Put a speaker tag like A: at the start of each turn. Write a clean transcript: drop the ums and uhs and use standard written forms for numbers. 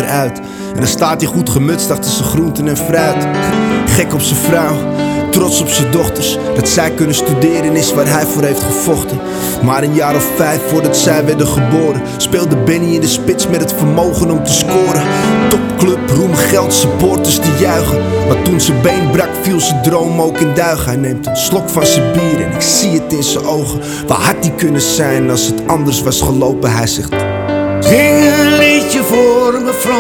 A: uit. En dan staat hij goed gemutst achter zijn groenten en fruit. Gek op zijn vrouw, trots op zijn dochters. Dat zij kunnen studeren is waar hij voor heeft gevochten. Maar een jaar of 5 voordat zij werden geboren speelde Benny in de spits met het vermogen om te scoren. Topclub, roem, geld, supporters die juichen. Maar toen zijn been brak viel zijn droom ook in duigen. Hij neemt een slok van zijn bier en ik zie het in zijn ogen. Waar had hij kunnen zijn als het anders was gelopen? Hij zegt:
B: zing een liedje voor me,